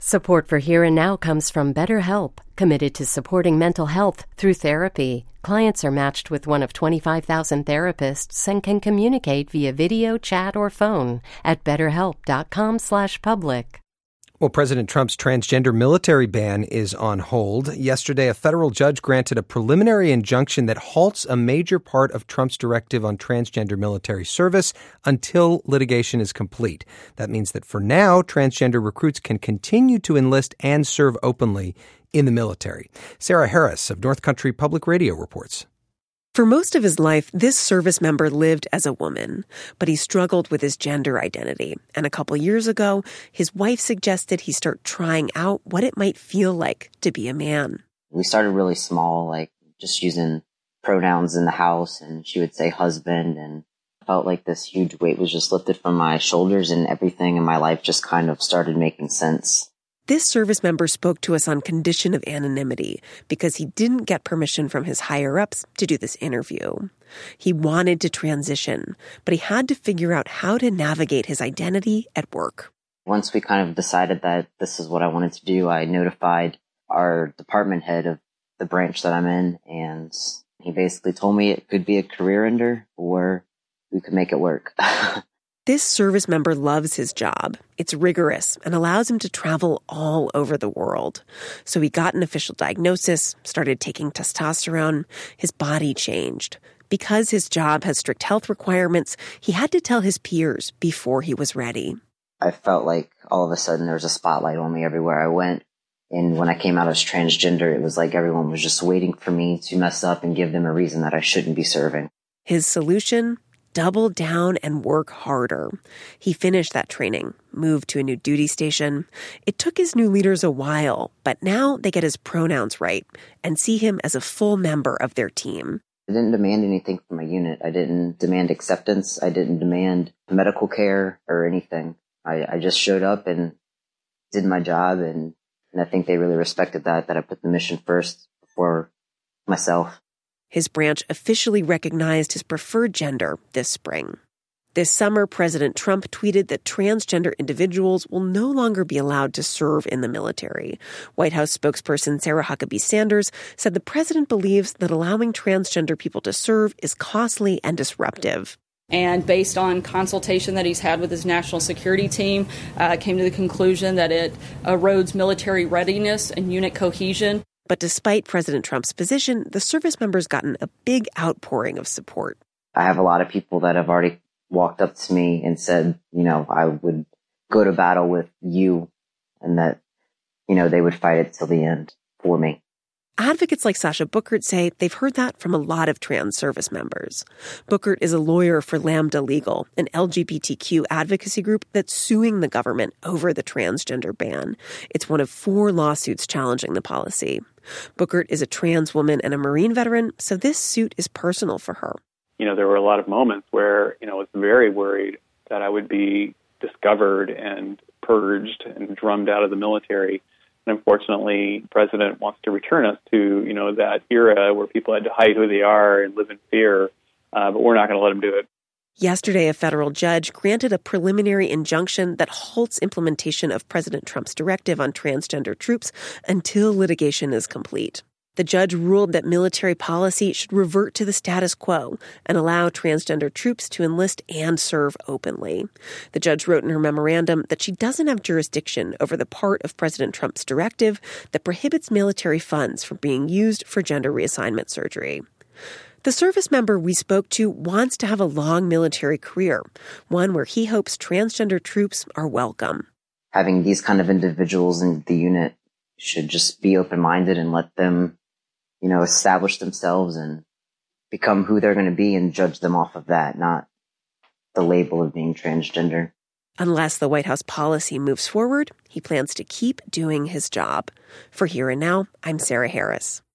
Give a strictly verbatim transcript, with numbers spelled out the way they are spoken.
Support for Here and Now comes from BetterHelp, committed to supporting mental health through therapy. Clients are matched with one of twenty-five thousand therapists and can communicate via video, chat, or phone at betterhelp.com slash public. Well, President Trump's transgender military ban is on hold. Yesterday, a federal judge granted a preliminary injunction that halts a major part of Trump's directive on transgender military service until litigation is complete. That means that for now, transgender recruits can continue to enlist and serve openly in the military. Sarah Harris of North Country Public Radio reports. For most of his life, this service member lived as a woman, but he struggled with his gender identity. And a couple years ago, his wife suggested he start trying out what it might feel like to be a man. We started really small, like just using pronouns in the house, and she would say husband, and I felt like this huge weight was just lifted from my shoulders, and everything in my life just kind of started making sense. This service member spoke to us on condition of anonymity because he didn't get permission from his higher-ups to do this interview. He wanted to transition, but he had to figure out how to navigate his identity at work. Once we kind of decided that this is what I wanted to do, I notified our department head of the branch that I'm in, and he basically told me it could be a career ender or we could make it work. This service member loves his job. It's rigorous and allows him to travel all over the world. So he got an official diagnosis, started taking testosterone. His body changed. Because his job has strict health requirements, he had to tell his peers before he was ready. I felt like all of a sudden there was a spotlight on me everywhere I went. And when I came out as transgender, it was like everyone was just waiting for me to mess up and give them a reason that I shouldn't be serving. His solution? Double down and work harder. He finished that training, moved to a new duty station. It took his new leaders a while, but now they get his pronouns right and see him as a full member of their team. I didn't demand anything from my unit. I didn't demand acceptance. I didn't demand medical care or anything. I, I just showed up and did my job, and, and I think they really respected that, that I put the mission first before myself. His branch officially recognized his preferred gender this spring. This summer, President Trump tweeted that transgender individuals will no longer be allowed to serve in the military. White House spokesperson Sarah Huckabee Sanders said the president believes that allowing transgender people to serve is costly and disruptive. And based on consultation that he's had with his national security team, uh, came to the conclusion that it erodes military readiness and unit cohesion. But despite President Trump's position, the service member's gotten a big outpouring of support. I have a lot of people that have already walked up to me and said, you know, I would go to battle with you and that, you know, they would fight it till the end for me. Advocates like Sasha Bookert say they've heard that from a lot of trans service members. Bookert is a lawyer for Lambda Legal, an L G B T Q advocacy group that's suing the government over the transgender ban. It's one of four lawsuits challenging the policy. Bookert is a trans woman and a Marine veteran, so this suit is personal for her. You know, there were a lot of moments where, you know, I was very worried that I would be discovered and purged and drummed out of the military. And unfortunately, the president wants to return us to, you know, that era where people had to hide who they are and live in fear, uh, but we're not going to let them do it. Yesterday, a federal judge granted a preliminary injunction that halts implementation of President Trump's directive on transgender troops until litigation is complete. The judge ruled that military policy should revert to the status quo and allow transgender troops to enlist and serve openly. The judge wrote in her memorandum that she doesn't have jurisdiction over the part of President Trump's directive that prohibits military funds from being used for gender reassignment surgery. The service member we spoke to wants to have a long military career, one where he hopes transgender troops are welcome. Having these kind of individuals in the unit should just be open-minded and let them, you know, establish themselves and become who they're going to be and judge them off of that, not the label of being transgender. Unless the White House policy moves forward, he plans to keep doing his job. For Here and Now, I'm Sarah Harris.